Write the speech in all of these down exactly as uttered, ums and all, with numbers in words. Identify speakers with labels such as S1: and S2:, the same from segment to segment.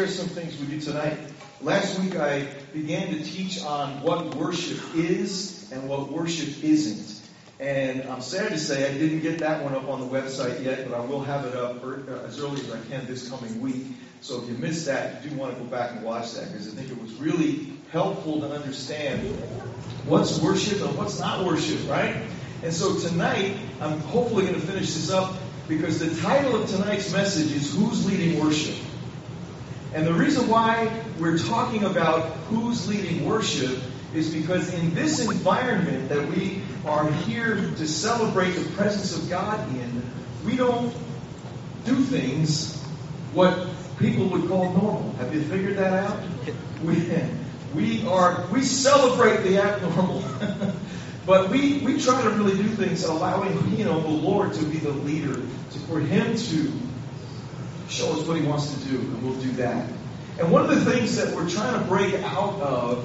S1: share some things with you tonight. Last week I began to teach on what worship is and what worship isn't. And I'm sad to say I didn't get that one up on the website yet, but I will have it up as early as I can this coming week. So if you missed that, you do want to go back and watch that, because I think it was really helpful to understand what's worship and what's not worship, right? And so tonight, I'm hopefully going to finish this up, because the title of tonight's message is Who's Leading Worship? And the reason why we're talking about who's leading worship is because in this environment that we are here to celebrate the presence of God in, we don't do things what people would call normal. Have you figured that out? We, we are we celebrate the abnormal. But we, we try to really do things allowing, you know, the Lord to be the leader, to, for Him to show us what He wants to do, and we'll do that. And one of the things that we're trying to break out of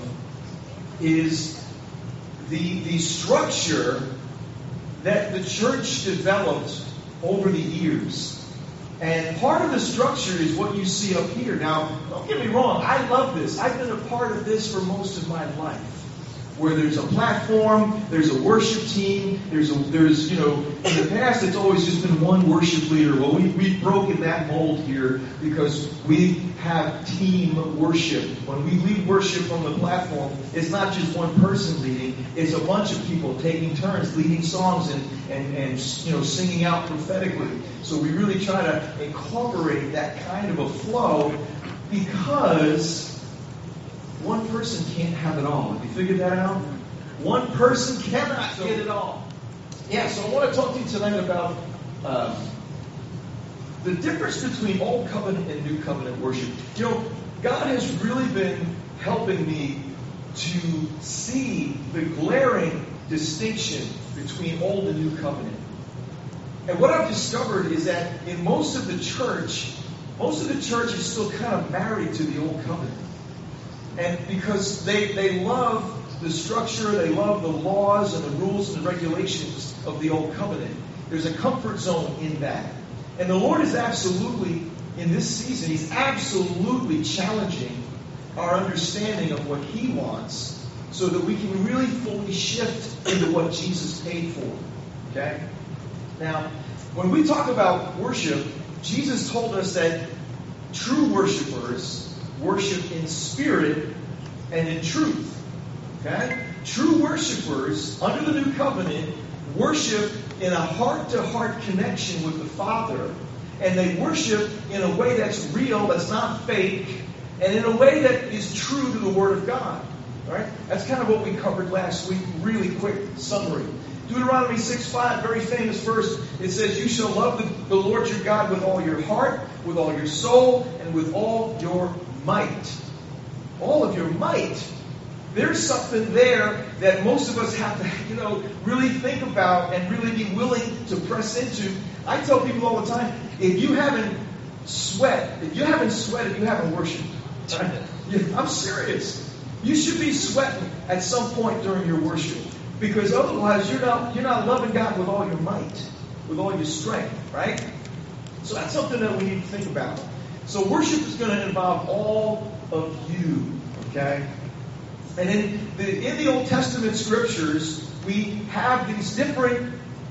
S1: is the, the structure that the church developed over the years. And part of the structure is what you see up here. Now, don't get me wrong, I love this. I've been a part of this for most of my life. Where there's a platform, there's a worship team, there's, a, there's, you know, in the past it's always just been one worship leader. Well, we, we've broken that mold here because we have team worship. When we lead worship from the platform, it's not just one person leading, it's a bunch of people taking turns leading songs and, and, and you know, singing out prophetically. So we really try to incorporate that kind of a flow, because one person can't have it all. Have you figured that out? One person cannot so, get it all. Yeah, so I want to talk to you tonight about um, the difference between Old Covenant and New Covenant worship. You know, God has really been helping me to see the glaring distinction between Old and New Covenant. And what I've discovered is that in most of the church, most of the church is still kind of married to the Old Covenant. And because they, they love the structure, they love the laws and the rules and the regulations of the Old Covenant. There's a comfort zone in that. And the Lord is absolutely, in this season, He's absolutely challenging our understanding of what He wants, so that we can really fully shift into what Jesus paid for. Okay? Now, when we talk about worship, Jesus told us that true worshipers worship in spirit and in truth. Okay? True worshipers, under the New Covenant, worship in a heart-to-heart connection with the Father. And they worship in a way that's real, that's not fake, and in a way that is true to the Word of God. Right? That's kind of what we covered last week. Really quick summary. Deuteronomy six five, very famous verse. It says, "You shall love the, the Lord your God with all your heart, with all your soul, and with all your might." All of your might. There's something there that most of us have to, you know, really think about and really be willing to press into. I tell people all the time, if you haven't sweat, if you haven't sweated, you haven't worshipped. Right? I'm serious. You should be sweating at some point during your worship, because otherwise you're not you're not loving God with all your might, with all your strength, right? So that's something that we need to think about. So worship is going to involve all of you, okay? And in the in the Old Testament scriptures, we have these different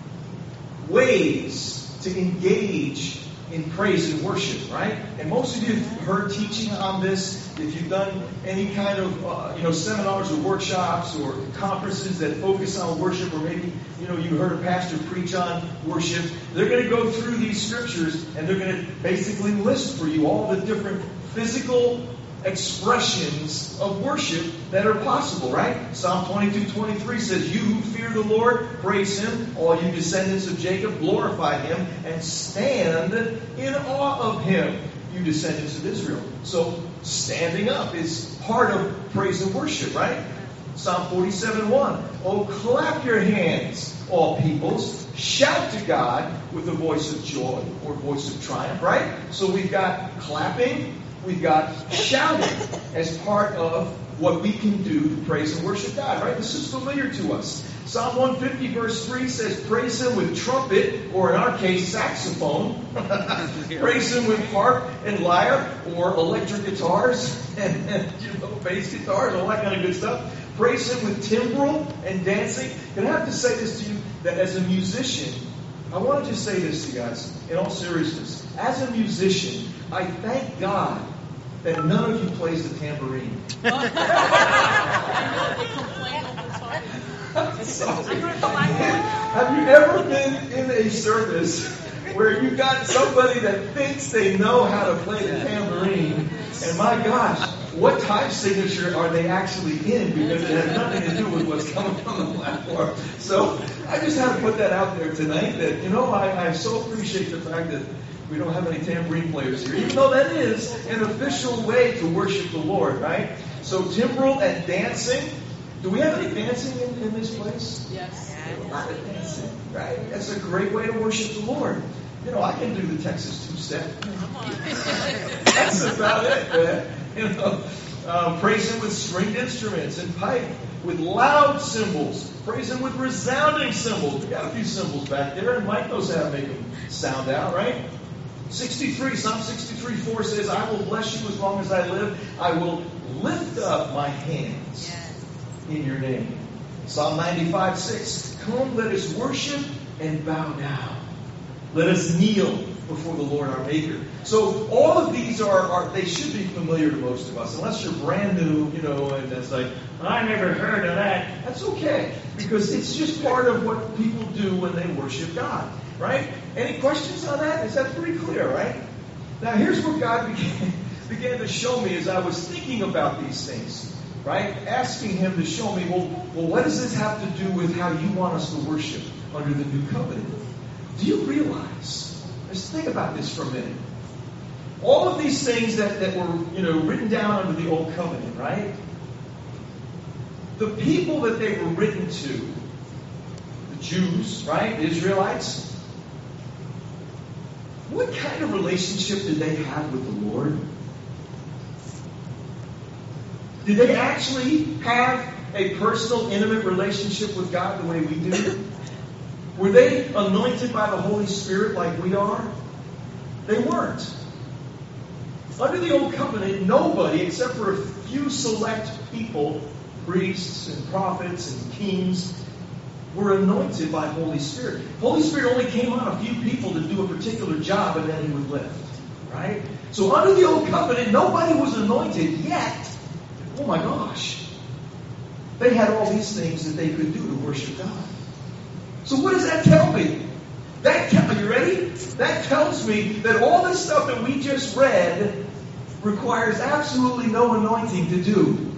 S1: ways to engage in praise and worship, right? And most of you have heard teaching on this. If you've done any kind of uh, you know seminars or workshops or conferences that focus on worship, or maybe you know you heard a pastor preach on worship, they're going to go through these scriptures and they're going to basically list for you all the different physical expressions of worship that are possible, right? Psalm twenty-two twenty-three says, "You who fear the Lord, praise Him. All you descendants of Jacob, glorify Him and stand in awe of Him, you descendants of Israel." So standing up is part of praise and worship, right? Psalm forty-seven one, "Oh, clap your hands, all peoples. Shout to God with a voice of joy," or voice of triumph, right? So we've got clapping, we've got shouting as part of what we can do to praise and worship God, right? This is familiar to us. Psalm one fifty verse three says, praise him with trumpet, or in our case, saxophone. Praise him with harp and lyre, or electric guitars, and, and you know, bass guitars, all that kind of good stuff. Praise him with timbrel and dancing. And I have to say this to you, that as a musician, I want to just say this to you guys, in all seriousness. As a musician, I thank God that none of you plays the tambourine. I'm sorry. Have you ever been in a service where you got somebody that thinks they know how to play the tambourine, and my gosh, what time signature are they actually in? Because it has nothing to do with what's coming from the platform. So I just had to put that out there tonight, that, you know, I, I so appreciate the fact that we don't have any tambourine players here, even though that is an official way to worship the Lord, right? So timbrel and dancing. Do we have any dancing in, in this place? Yes. A lot of dancing, right? That's a great way to worship the Lord. You know, I can do the Texas two-step. That's about it, man. You know, um, praise him with stringed instruments and pipe, with loud cymbals. Praise him with resounding cymbals. We got a few cymbals back there, and Mike knows how to make them sound out, right? sixty-three, Psalm sixty-three four says, I will bless you as long as I live. I will lift up my hands in your name. Psalm ninety-five six, come, let us worship and bow down. Let us kneel before the Lord our Maker. So all of these are, are they should be familiar to most of us. Unless you're brand new, you know, and it's like, I never heard of that. That's okay. Because it's just part of what people do when they worship God. Right? Any questions on that? Is that pretty clear, right? Now here's what God began, began to show me as I was thinking about these things. Right? Asking him to show me, well, well, what does this have to do with how you want us to worship under the new covenant? Do you realize, let's think about this for a minute. All of these things that, that were, you know, written down under the old covenant, right? The people that they were written to, the Jews, right? The Israelites, what kind of relationship did they have with the Lord? Did they actually have a personal, intimate relationship with God the way we do? Were they anointed by the Holy Spirit like we are? They weren't. Under the Old Covenant, nobody, except for a few select people, priests and prophets and kings, were anointed by Holy Spirit. Holy Spirit only came on a few people to do a particular job, and then he would lift. Right? So under the Old Covenant, nobody was anointed yet. Oh my gosh. They had all these things that they could do to worship God. So what does that tell me? That te- are you ready? That tells me that all this stuff that we just read requires absolutely no anointing to do.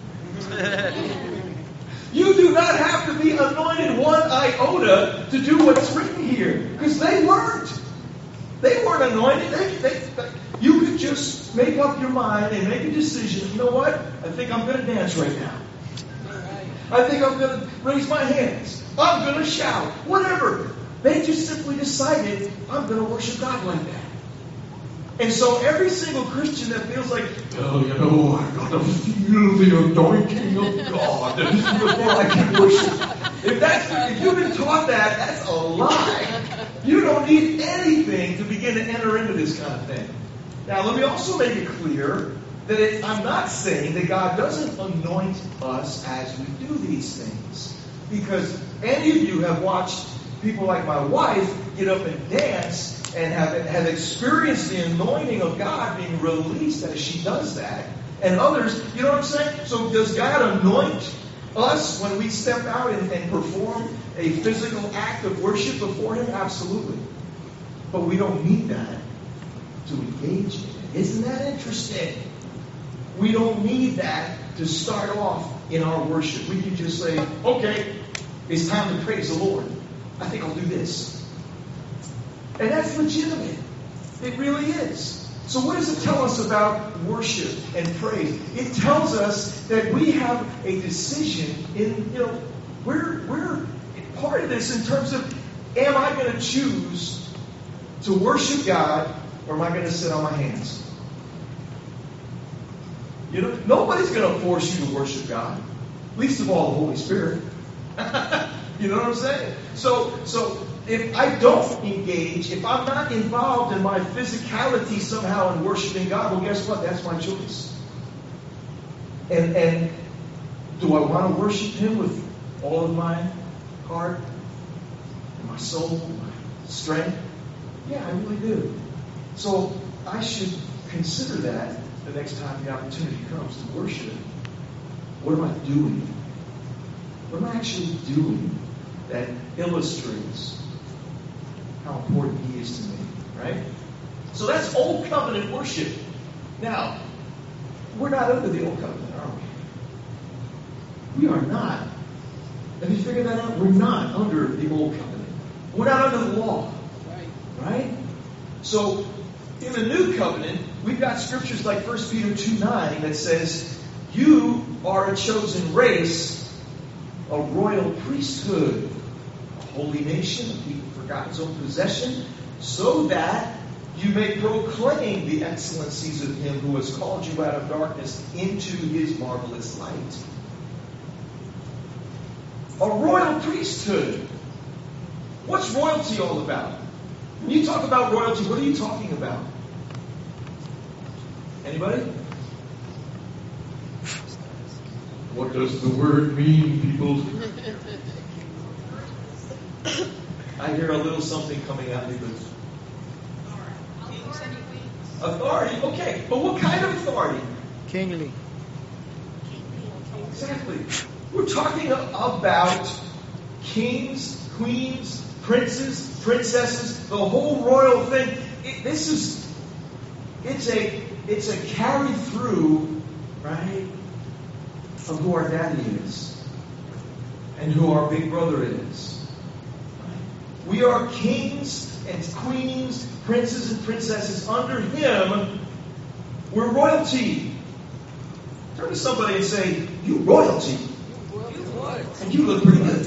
S1: You do not have to be anointed one iota to do what's written here. Because they weren't. They weren't anointed. They, they, they, you could just make up your mind and make a decision. You know what? I think I'm going to dance right now. I think I'm going to raise my hands. I'm going to shout. Whatever. They just simply decided, I'm going to worship God like that. And so every single Christian that feels like, oh, you know, I've got to feel the anointing of God before I can worship. If that's if you've been taught that, that's a lie. You don't need anything to begin to enter into this kind of thing. Now, let me also make it clear that it, I'm not saying that God doesn't anoint us as we do these things. Because any of you have watched people like my wife get up and dance and have, have experienced the anointing of God being released as she does that. And others, you know what I'm saying? So does God anoint us when we step out and, and perform a physical act of worship before him? Absolutely. But we don't need that to engage in it. Isn't that interesting? We don't need that to start off in our worship. We can just say, okay, it's time to praise the Lord. I think I'll do this. And that's legitimate. It really is. So what does it tell us about worship and praise? It tells us that we have a decision in, you know, we're, we're part of this in terms of, am I going to choose to worship God, or am I going to sit on my hands? You know, nobody's going to force you to worship God. Least of all, the Holy Spirit. You know what I'm saying? So, so if I don't engage, if I'm not involved in my physicality somehow in worshiping God, well, guess what? That's my choice. And and do I want to worship Him with all of my heart, and my soul, my strength? Yeah, I really do. So I should consider that the next time the opportunity comes to worship. What am I doing? What am I actually doing that illustrates how important He is to me, right? So that's Old Covenant worship. Now, we're not under the Old Covenant, are we? We are not. Have you figured that out? We're not under the Old Covenant. We're not under the law. Right? Right? So, in the New Covenant, we've got scriptures like First Peter two nine that says, you are a chosen race, a royal priesthood, a holy nation, a people for God's own possession, so that you may proclaim the excellencies of Him who has called you out of darkness into His marvelous light. A royal priesthood. What's royalty all about? When you talk about royalty, what are you talking about? Anybody? What does the word mean, people? I hear a little something coming out of you. Authority, okay. But what kind of authority?
S2: Kingly.
S1: Exactly. We're talking about kings, queens, princes, princesses, the whole royal thing. It, this is, it's a, it's a carry through, right, of who our daddy is and who our big brother is. We are kings and queens, princes and princesses. Under Him, we're royalty. Turn to somebody and say, you royalty. And you look pretty good.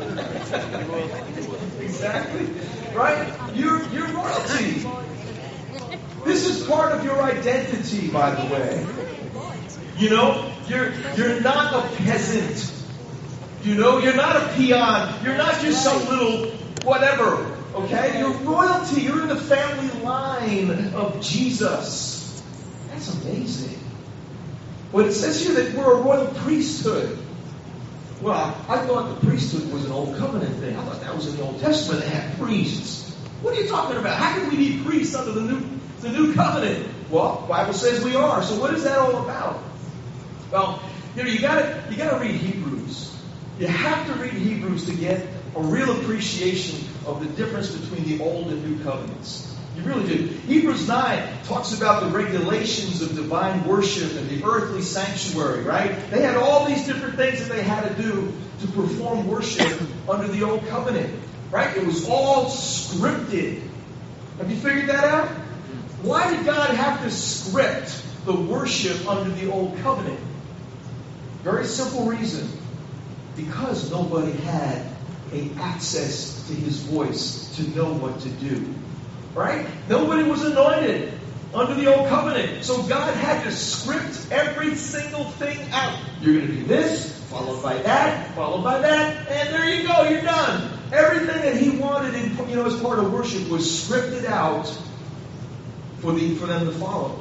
S1: Exactly. Right? You're, you're royalty. This is part of your identity, by the way. You know, you're you're not a peasant. You know, you're not a peon. You're not just some little whatever. Okay? You're royalty. You're in the family line of Jesus. That's amazing. But it says here that we're a royal priesthood. Well, I thought the priesthood was an Old Covenant thing. I thought that was in the Old Testament. They had priests. What are you talking about? How can we be priests under the new the new covenant? Well, the Bible says we are. So what is that all about? Well, you know, you gotta you gotta read Hebrews. You have to read Hebrews to get a real appreciation of the difference between the Old and New Covenants. You really do. Hebrews nine talks about the regulations of divine worship and the earthly sanctuary, right? They had all these different things that they had to do to perform worship under the Old Covenant, right? It was all scripted. Have you figured that out? Why did God have to script the worship under the Old Covenant? Very simple reason. Because nobody had a access to His voice to know what to do. Right? Nobody was anointed under the Old Covenant. So God had to script every single thing out. You're going to do this, followed by that, followed by that, and there you go, you're done. Everything that He wanted in, you know, as part of worship was scripted out for the for them to follow.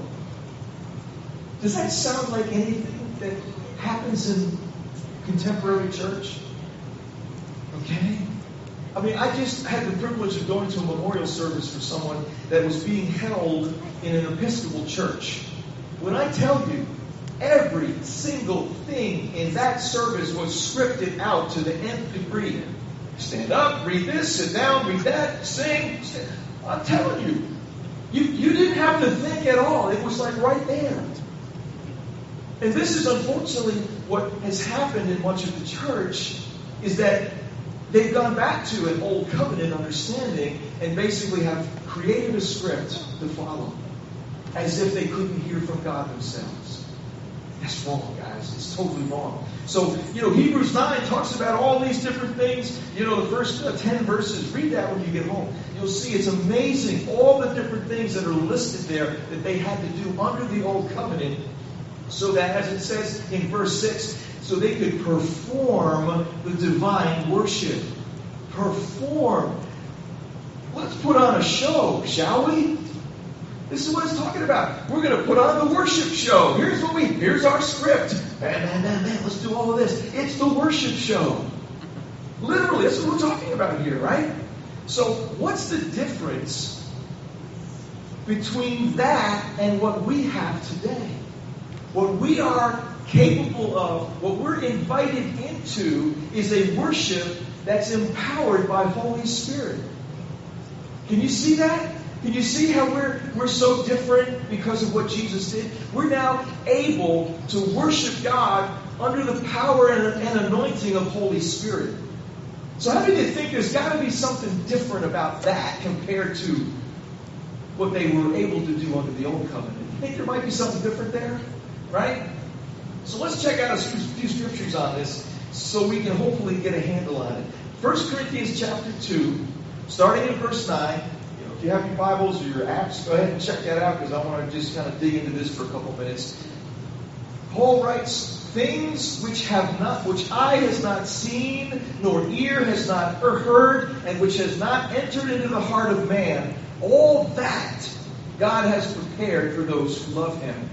S1: Does that sound like anything that happens in contemporary church? Okay? I mean, I just had the privilege of going to a memorial service for someone that was being held in an Episcopal church. When I tell you, every single thing in that service was scripted out to the nth degree. Stand up, read this, sit down, read that, sing. Stand. I'm telling you, you, you didn't have to think at all. It was like right there. And this is unfortunately what has happened in much of the church, is that they've gone back to an Old Covenant understanding and basically have created a script to follow, as if they couldn't hear from God themselves. That's wrong, guys. It's totally wrong. So, you know, Hebrews nine talks about all these different things. You know, the first uh, ten verses, read that when you get home. You'll see it's amazing, all the different things that are listed there that they had to do under the Old Covenant, so that, as it says in verse six, so they could perform the divine worship. Perform. Let's put on a show, shall we? This is what it's talking about. We're going to put on the worship show. Here's what we, here's our script. Man, man, man, man, let's do all of this. It's the worship show. Literally, that's what we're talking about here, right? So, what's the difference between that and what we have today? What we are capable of, what we're invited into, is a worship that's empowered by Holy Spirit. Can you see that? Can you see how we're we're so different because of what Jesus did? We're now able to worship God under the power and, and anointing of Holy Spirit. So how do you think there's got to be something different about that compared to what they were able to do under the Old Covenant? You think there might be something different there? Right? So let's check out a few scriptures on this so we can hopefully get a handle on it. First Corinthians chapter two, starting in verse nine. You know, if you have your Bibles or your apps, go ahead and check that out because I want to just kind of dig into this for a couple minutes. Paul writes, things which have not, which eye has not seen, nor ear has not heard, and which has not entered into the heart of man, all that God has prepared for those who love Him.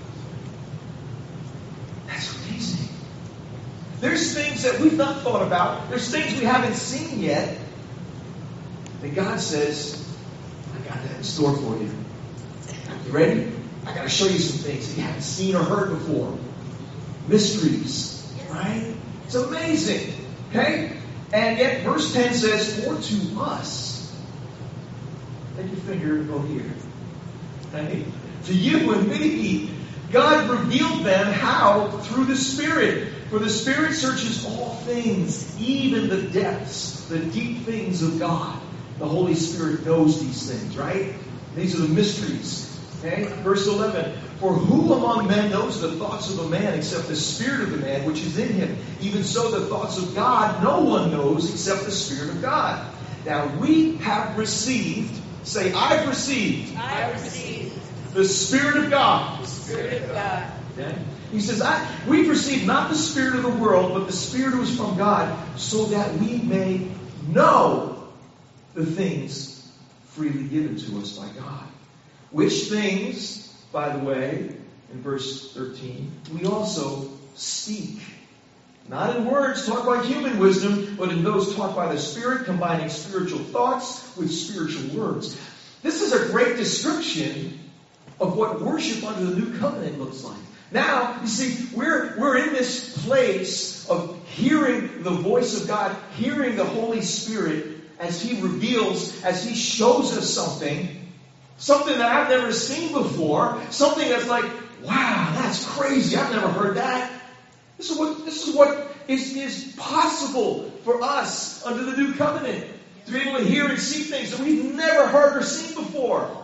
S1: That's amazing. There's things that we've not thought about. There's things we haven't seen yet. That God says, I got that in store for you. You ready? I got to show you some things that you haven't seen or heard before. Mysteries. Right? It's amazing. Okay? And yet verse ten says, for to us. Take your finger and go here. Right? To you and me, God revealed them how? Through the Spirit. For the Spirit searches all things, even the depths, the deep things of God. The Holy Spirit knows these things, right? These are the mysteries. Okay? Verse eleven. For who among men knows the thoughts of a man except the spirit of the man which is in him? Even so the thoughts of God no one knows except the Spirit of God. Now we have received, say, I've received.
S2: I received.
S1: The Spirit of God.
S2: The Spirit of God.
S1: Okay? He says, I, we've received not the spirit of the world, but the Spirit who is from God, so that we may know the things freely given to us by God. Which things, by the way, in verse thirteen, we also speak. Not in words taught by human wisdom, but in those taught by the Spirit, combining spiritual thoughts with spiritual words. This is a great description of what worship under the new covenant looks like. Now, you see, we're, we're in this place of hearing the voice of God, hearing the Holy Spirit as He reveals, as He shows us something, something that I've never seen before, something that's like, wow, that's crazy, I've never heard that. This is what, this is what is, is possible for us under the new covenant, to be able to hear and see things that we've never heard or seen before.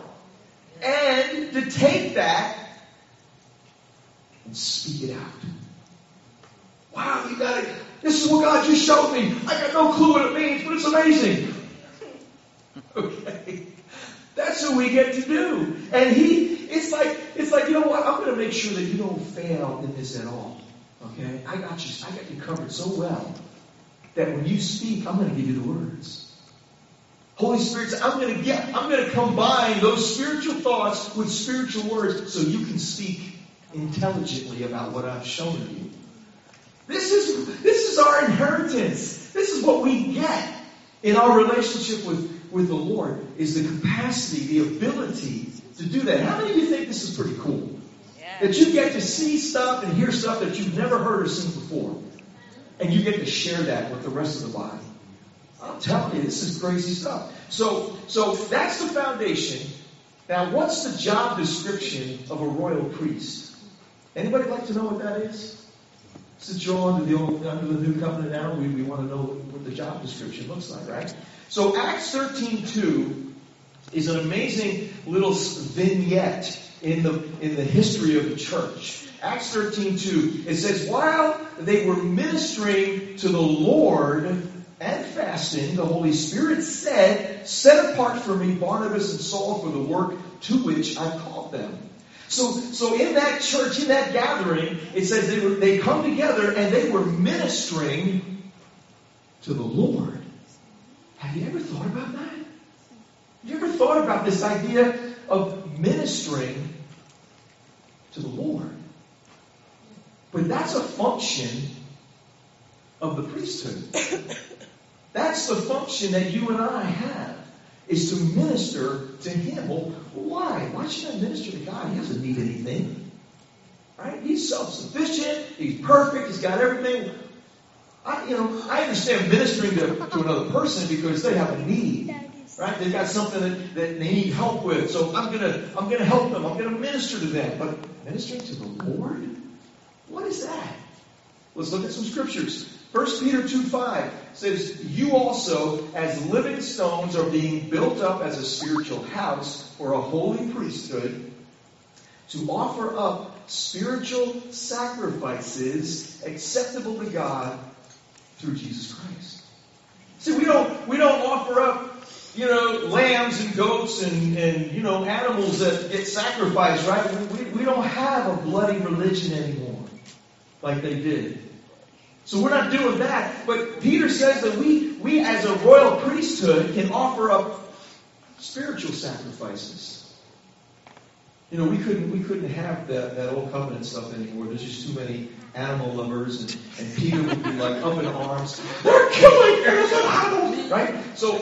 S1: And to take that and speak it out. Wow, you got it. This is what God just showed me. I got no clue what it means, but it's amazing. Okay. That's what we get to do. And he, it's like, it's like, you know what? I'm going to make sure that you don't fail in this at all. Okay? I got you, I got you covered so well that when you speak, I'm going to give you the words. Holy Spirit says, I'm going to get, I'm going to combine those spiritual thoughts with spiritual words so you can speak intelligently about what I've shown you. This is, this is our inheritance. This is what we get in our relationship with, with the Lord, is the capacity, the ability to do that. How many of you think this is pretty cool? Yeah. That you get to see stuff and hear stuff that you've never heard or seen before. And you get to share that with the rest of the body. I'm telling you, this is crazy stuff. So, so that's the foundation. Now, what's the job description of a royal priest? Anybody like to know what that is? Since you're under the old, under the new covenant now, we, we want to know what the job description looks like, right? So Acts thirteen two is an amazing little vignette in the in the history of the church. Acts thirteen two, it says, while they were ministering to the Lord and fasting, the Holy Spirit said, set apart for me Barnabas and Saul for the work to which I called them. So, so in that church, in that gathering, it says they were, they come together and they were ministering to the Lord. Have you ever thought about that? Have you ever thought about this idea of ministering to the Lord? But that's a function of the priesthood. That's the function that you and I have, is to minister to Him. Well, why? Why should I minister to God? He doesn't need anything. Right? He's self-sufficient. He's perfect. He's got everything. I, you know, I understand ministering to, to another person because they have a need. Right? They've got something that, that they need help with. So I'm gonna I'm gonna help them. I'm gonna minister to them. But ministering to the Lord? What is that? Let's look at some scriptures. First Peter two five says, you also, as living stones, are being built up as a spiritual house for a holy priesthood, to offer up spiritual sacrifices acceptable to God through Jesus Christ. See, we don't we don't offer up, you know, lambs and goats and, and you know, animals that get sacrificed, right? We, we don't have a bloody religion anymore like they did. So we're not doing that. But Peter says that we, we as a royal priesthood can offer up spiritual sacrifices. You know, we couldn't we couldn't have that, that old covenant stuff anymore. There's just too many animal lovers, and, and Peter would be like up in arms. They're killing innocent animals, right? So,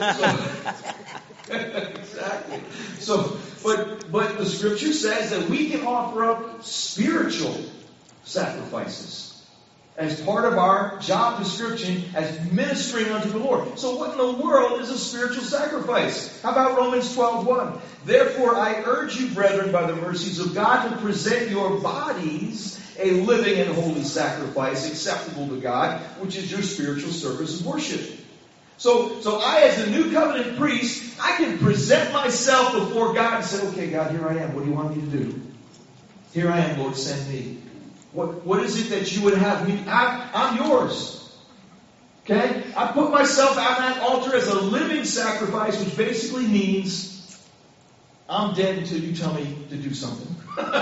S1: so exactly. So, but but the Scripture says that we can offer up spiritual sacrifices as part of our job description as ministering unto the Lord. So what in the world is a spiritual sacrifice? How about Romans twelve one? Therefore I urge you, brethren, by the mercies of God, to present your bodies a living and holy sacrifice acceptable to God, which is your spiritual service of worship. So, so I, as a new covenant priest, I can present myself before God and say, okay, God, here I am. What do you want me to do? Here I am, Lord, send me. What, what is it that you would have me? I, I'm yours. Okay? I put myself on that altar as a living sacrifice, which basically means I'm dead until you tell me to do something.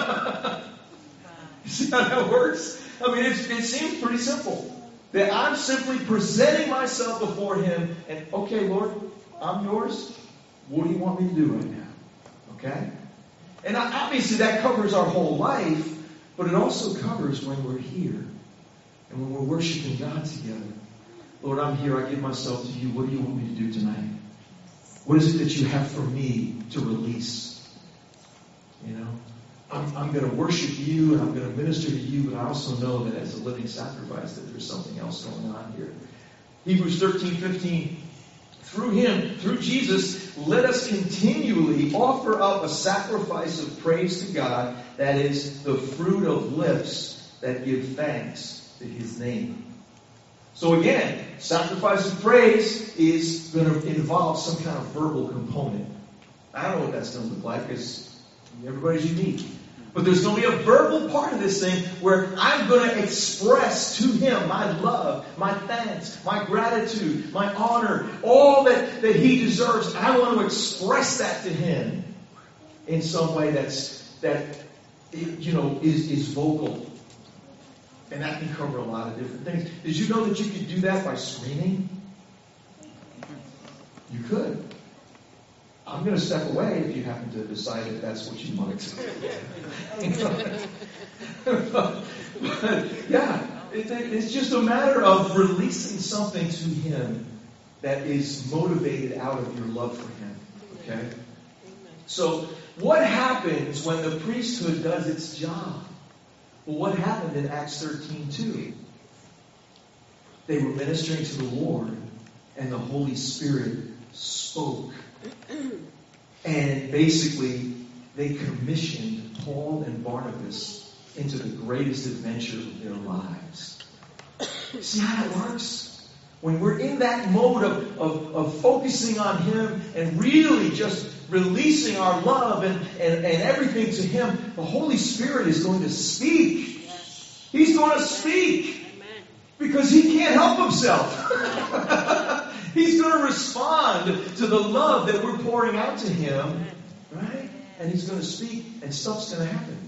S1: You see how that works? I mean, it's, it seems pretty simple. That I'm simply presenting myself before Him and, okay, Lord, I'm yours. What do you want me to do right now? Okay? And obviously that covers our whole life. But it also covers when we're here and when we're worshiping God together. Lord, I'm here. I give myself to you. What do you want me to do tonight? What is it that you have for me to release? You know, I'm, I'm going to worship you and I'm going to minister to you, but I also know that as a living sacrifice that there's something else going on here. Hebrews thirteen fifteen. Through Him, through Jesus, let us continually offer up a sacrifice of praise to God, that is the fruit of lips that give thanks to His name. So again, sacrifice of praise is going to involve some kind of verbal component. I don't know what that's going to look like, because everybody's unique. But there's going to be a verbal part of this thing where I'm going to express to Him my love, my thanks, my gratitude, my honor, all that, that He deserves. I want to express that to Him in some way that's that you know is, is vocal. And that can cover a lot of different things. Did you know that you could do that by screaming? You could. I'm going to step away if you happen to decide that that's what you want to do. But, yeah, it, it's just a matter of releasing something to Him that is motivated out of your love for Him. Okay? So, what happens when the priesthood does its job? Well, what happened in Acts thirteen two? They were ministering to the Lord, and the Holy Spirit spoke. And basically, they commissioned Paul and Barnabas into the greatest adventure of their lives. See how that works? When we're in that mode of, of, of focusing on Him and really just releasing our love and, and, and everything to Him, the Holy Spirit is going to speak.
S2: Yes.
S1: He's going to speak.
S2: Amen.
S1: Because He can't help Himself. He's going to respond to the love that we're pouring out to Him. Right? And He's going to speak and stuff's going to happen.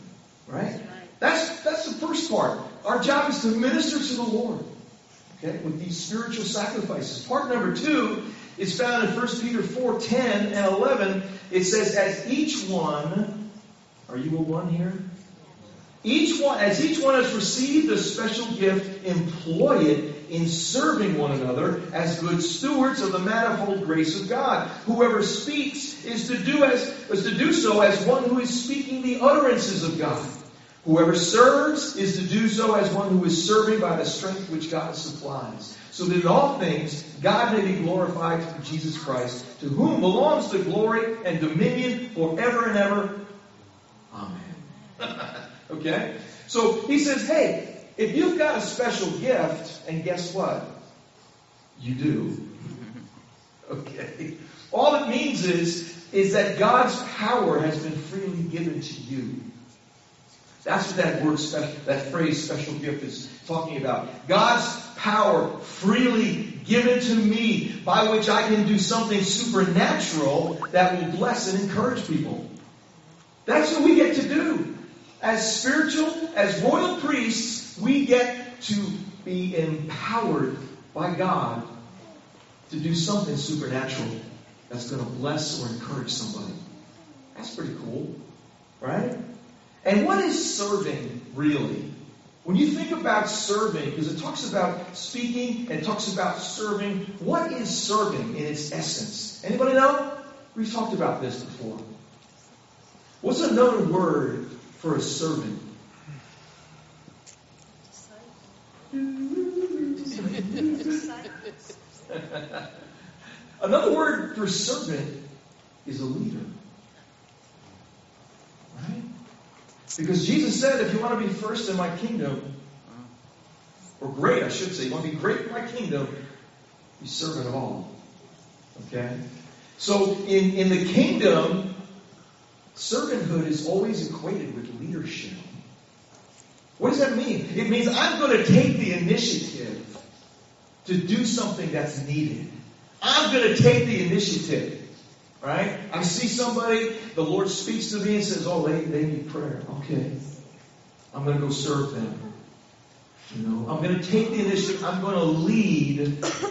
S1: Right? That's, that's the first part. Our job is to minister to the Lord. Okay? With these spiritual sacrifices. Part number two is found in First Peter four, ten and eleven. It says, as each one, are you a one here? Each one, as each one has received a special gift, employ it in serving one another as good stewards of the manifold grace of God. Whoever speaks is to do as is to do so as one who is speaking the utterances of God. Whoever serves is to do so as one who is serving by the strength which God supplies. So that in all things God may be glorified through Jesus Christ, to whom belongs the glory and dominion forever and ever. Amen. Okay? So he says, hey, if you've got a special gift, and guess what? You do. Okay? All it means is, is that God's power has been freely given to you. That's what that word, special, that phrase, special gift, is talking about. God's power freely given to me, by which I can do something supernatural that will bless and encourage people. That's what we get to do. As spiritual, as royal priests, we get to be empowered by God to do something supernatural that's going to bless or encourage somebody. That's pretty cool, right? And what is serving really? When you think about serving, because it talks about speaking and it talks about serving, what is serving in its essence? Anybody know? We've talked about this before. What's another word for a servant? Another word for servant is a leader. Right? Because Jesus said, if you want to be first in my kingdom, or great, I should say, you want to be great in my kingdom, be servant of all. Okay? So in, in the kingdom, servanthood is always equated with leadership. What does that mean? It means I'm going to take the initiative to do something that's needed. I'm going to take the initiative. Right? I see somebody, the Lord speaks to me and says, oh, they, they need prayer. Okay. I'm going to go serve them. You know, I'm going to take the initiative. I'm going to lead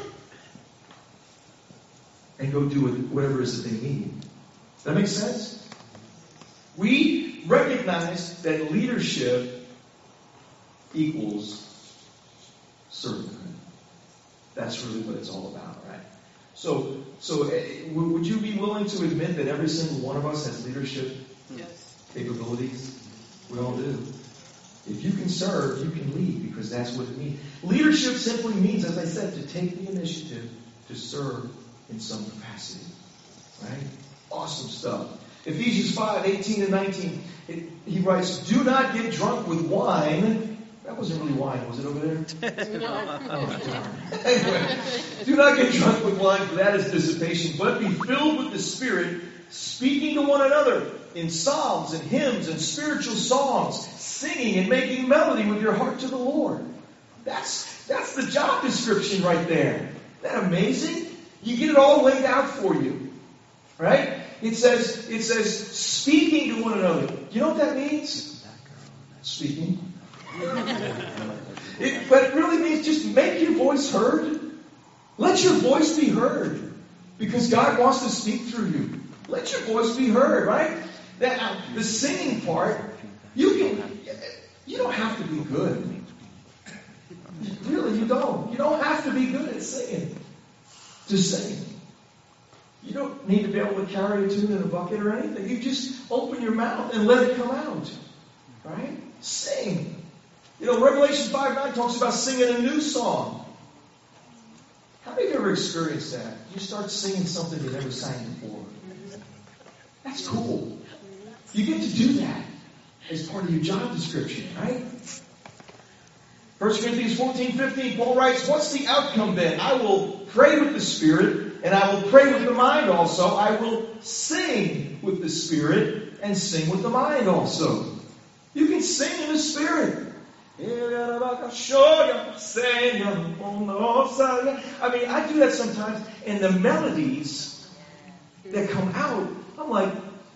S1: and go do whatever it is that they need. Does that make sense? We recognize that leadership equals servanthood. That's really what it's all about, right? So, so uh, would you be willing to admit that every single one of us has leadership
S2: Yes.
S1: capabilities? We all do. If you can serve, you can lead, because that's what it means. Leadership simply means, as I said, to take the initiative to serve in some capacity. Right? Awesome stuff. Ephesians five, eighteen and nineteen, it, he writes, do not get drunk with wine. That wasn't really wine, was it over there?
S2: No.
S1: Oh, darn. Anyway, do not get drunk with wine, for that is dissipation, but be filled with the Spirit, speaking to one another in psalms and hymns and spiritual songs, singing and making melody with your heart to the Lord. That's, that's the job description right there. Isn't that amazing? You get it all laid out for you. Right? It says, it says, speaking to one another. Do you know what that means? Speaking. It, but it really means just make your voice heard. Let your voice be heard. Because God wants to speak through you. Let your voice be heard, right? Now, the singing part, you can, you don't have to be good. Really, you don't. You don't have to be good at singing to sing. You don't need to be able to carry a tune in a bucket or anything. You just open your mouth and let it come out. Right? Sing. You know, Revelation five nine talks about singing a new song. How many of you ever experienced that? You start singing something you never sang before. That's cool. You get to do that as part of your job description, right? First Corinthians fourteen fifteen, Paul writes, what's the outcome then? I will pray with the Spirit, and I will pray with the mind also. I will sing with the Spirit, and sing with the mind also. You can sing in the Spirit. I mean, I do that sometimes, and the melodies that come out, I'm like,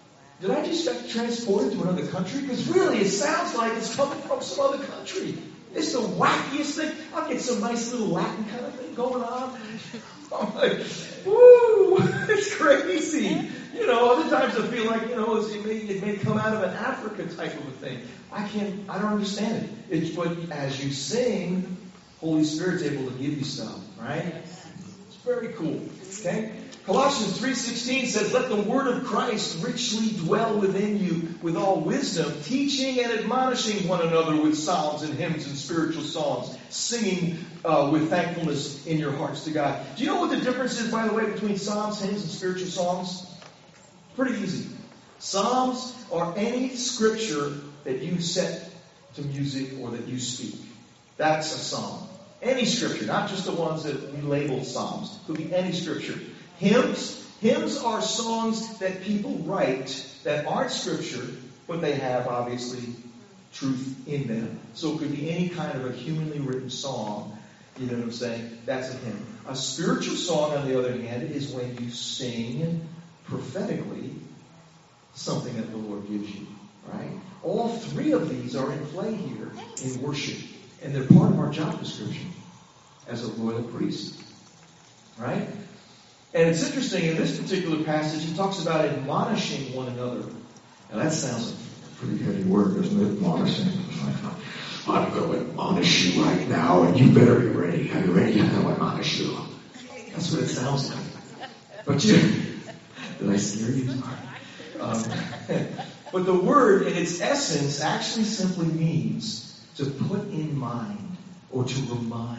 S1: did I just get transported to another country? Because really, it sounds like it's coming from some other country. It's the wackiest thing. I'll get some nice little Latin kind of thing going on. I'm like, woo, it's crazy. You know, other times I feel like, you know, it may, it may come out of an Africa type of a thing. I can't, I don't understand it. It's, but as you sing, Holy Spirit's able to give you stuff, right? It's very cool. Okay? Colossians three sixteen says, let the word of Christ richly dwell within you with all wisdom, teaching and admonishing one another with psalms and hymns and spiritual songs, singing uh, with thankfulness in your hearts to God. Do you know what the difference is, by the way, between psalms, hymns, and spiritual songs? Pretty easy. Psalms are any scripture that you set to music or that you speak. That's a psalm. Any scripture, not just the ones that we label psalms. It could be any scripture. Hymns, hymns are songs that people write that aren't scripture, but they have, obviously, truth in them. So it could be any kind of a humanly written song. You know what I'm saying? That's a hymn. A spiritual song, on the other hand, is when you sing prophetically something that the Lord gives you. Right? All three of these are in play here in worship. And they're part of our job description as a royal priest. Right? And it's interesting, in this particular passage, he talks about admonishing one another. Now that sounds like a pretty heavy word, doesn't it? Admonishing. I'm going to admonish you right now, and you better be ready. Are you ready? I'm going to admonish you. That's what it sounds like. But you, did I scare you? Um, but the word, in its essence, actually simply means to put in mind or to remind.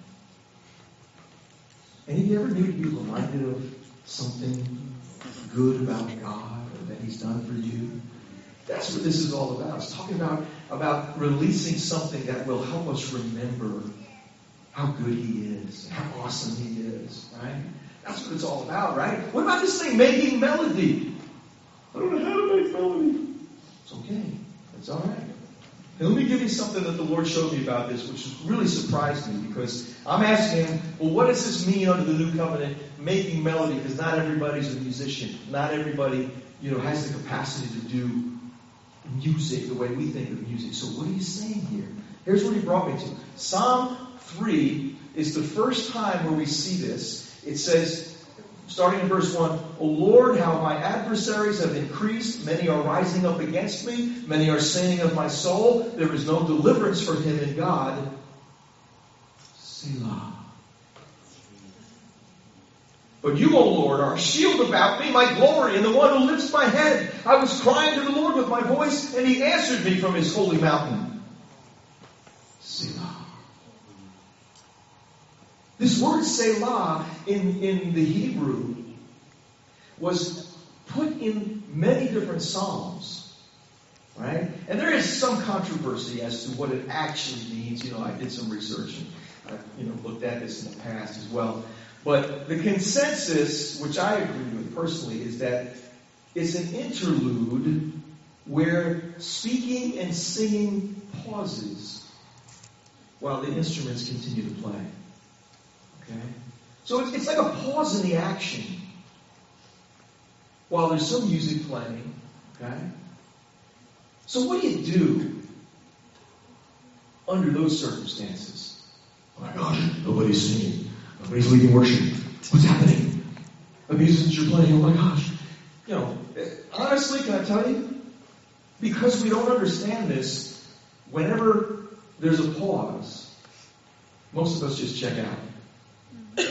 S1: Any of you ever need to be reminded of something good about God or that He's done for you? That's what this is all about. It's talking about, about releasing something that will help us remember how good He is, how awesome He is, right? That's what it's all about, right? What about this thing, making melody? I don't know how to make melody. It's okay. It's all right. Now, let me give you something that the Lord showed me about this, which really surprised me, because I'm asking Him, well, what does this mean under the new covenant, making melody? Because not everybody's a musician. Not everybody, you know, has the capacity to do music the way we think of music. So what are you saying here? Here's what He brought me to. Psalm three is the first time where we see this. It says, starting in verse one, O Lord, how my adversaries have increased. Many are rising up against me. Many are saying of my soul, there is no deliverance for him in God. Selah. But you, O Lord, are a shield about me, my glory, and the one who lifts my head. I was crying to the Lord with my voice, and He answered me from His holy mountain. Selah. This word Selah in, in the Hebrew was put in many different psalms, right? And there is some controversy as to what it actually means. You know, I did some research and I, you know, looked at this in the past as well. But the consensus, which I agree with personally, is that it's an interlude where speaking and singing pauses while the instruments continue to play. Okay? So it's, it's like a pause in the action while there's some music playing. Okay? So what do you do under those circumstances? Oh my gosh, nobody's singing. Nobody's leading worship. What's happening? The musicians are playing. Oh my gosh. You know, honestly, can I tell you? Because we don't understand this, whenever there's a pause, most of us just check out.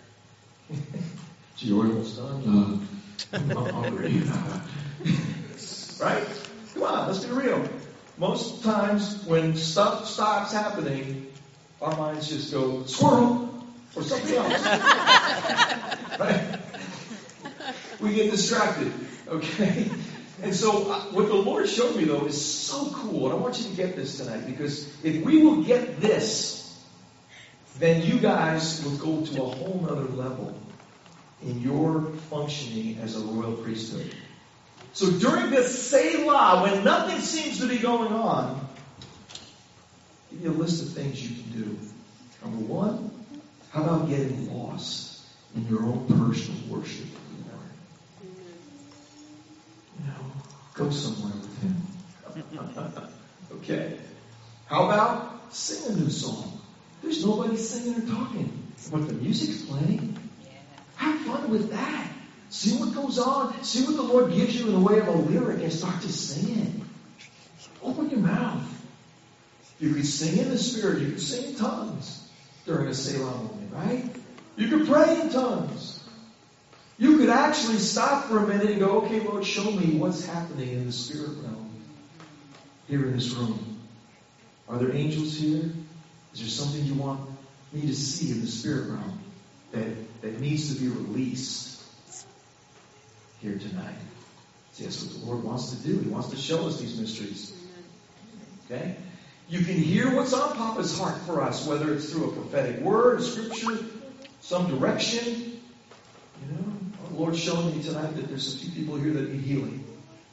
S1: So you're almost done? Uh, I'm, I'm hungry. Right? Come on, let's be real. Most times when stuff stops happening, our minds just go, squirrel! Or something else. Right? We get distracted. Okay? And so uh, what the Lord showed me, though, is so cool. And I want you to get this tonight. Because if we will get this, then you guys will go to a whole other level in your functioning as a royal priesthood. So during this Selah, when nothing seems to be going on, give you a list of things you can do. Number one, how about getting lost in your own personal worship of the Lord? You know, Go somewhere with him. Okay. How about sing a new song? There's nobody singing or talking, but the music's playing. Have fun with that. See what goes on. See what the Lord gives you in the way of a lyric and start to sing it. Open your mouth. You could sing in the Spirit. You could sing in tongues during a Selah moment, right? You could pray in tongues. You could actually stop for a minute and go, okay, Lord, show me what's happening in the Spirit realm here in this room. Are there angels here? Is there something you want me to see in the Spirit realm that, that needs to be released here tonight? See, that's what the Lord wants to do. He wants to show us these mysteries. Okay? You can hear what's on Papa's heart for us, whether it's through a prophetic word, a scripture, some direction. You know, the Lord's showing me tonight that there's a few people here that need healing.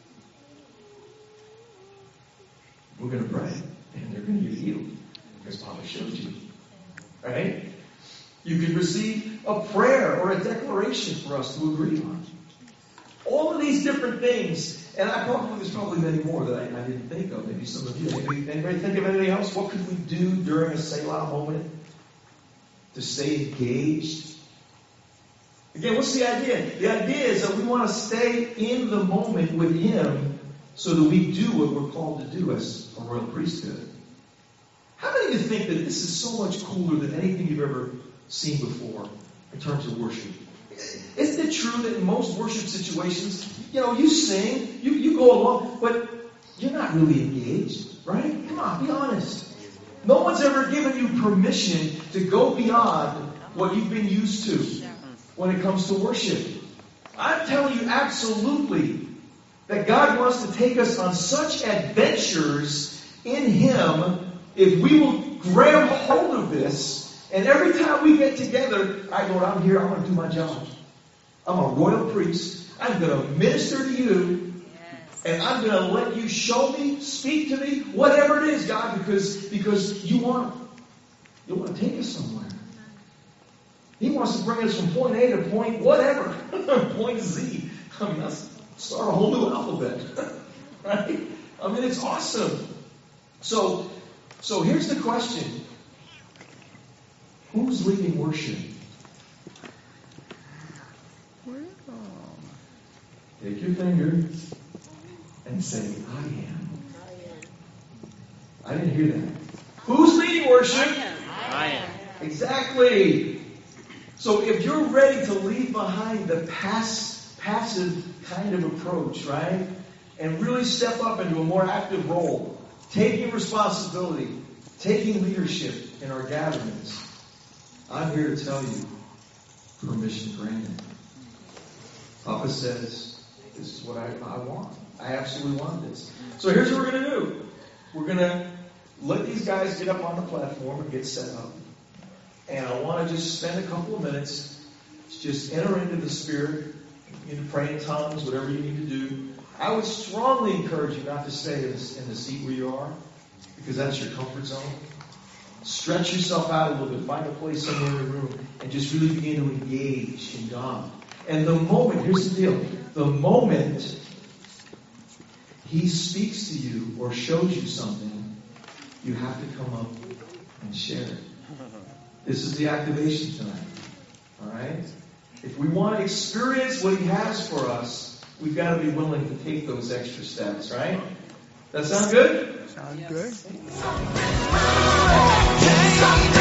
S1: We're going to pray, and they're going to get healed, because Papa showed you. Right? You can receive a prayer or a declaration for us to agree on. All of these different things. And I probably, there's probably many more that I, I didn't think of. Maybe some of you. Anybody, anybody think of anything else? What could we do during a Selah moment to stay engaged? Again, what's the idea? The idea is that we want to stay in the moment with Him so that we do what we're called to do as a royal priesthood. How many of you think that this is so much cooler than anything you've ever seen before in terms of worship? Isn't it true that in most worship situations, you know, you sing, you, you go along, but you're not really engaged, right? Come on, be honest. No one's ever given you permission to go beyond what you've been used to when it comes to worship. I'm telling you absolutely that God wants to take us on such adventures in Him if we will grab hold of this. And every time we get together, all right, Lord, I'm here, I'm going to do my job. I'm a royal priest. I'm going to minister to you. And I'm going to let you show me, speak to me, whatever it is, God, because, because you want, you want to take us somewhere. He wants to bring us from point A to point whatever, point Z. I mean, let's start a whole new alphabet. Right? I mean, it's awesome. So, so here's the question. Who's leading worship? Take your finger and say, I am. I didn't hear that. Who's leading worship?
S2: I am. I am.
S1: Exactly. So if you're ready to leave behind the pass, passive kind of approach, right? And really step up into a more active role, taking responsibility, taking leadership in our gatherings, I'm here to tell you, permission granted. Papa says, this is what I, I want. I absolutely want this. So here's what we're going to do. We're going to let these guys get up on the platform and get set up. And I want to just spend a couple of minutes, just enter into the Spirit, you know, pray in tongues, whatever you need to do. I would strongly encourage you not to stay in the, in the seat where you are, because that's your comfort zone. Stretch yourself out a little bit. Find a place somewhere in the room and just really begin to engage in God. And the moment, here's the deal. The moment He speaks to you or shows you something, you have to come up and share it. This is the activation tonight. All right? If we want to experience what He has for us, we've got to be willing to take those extra steps, right? That sound good?
S3: Sound good?
S4: Someday